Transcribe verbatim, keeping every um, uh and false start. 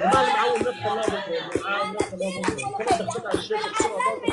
المعلم عاون نفسه الله بكره، عاون نفسه الله بكره، كمان دخلت على الشاشه بسرعه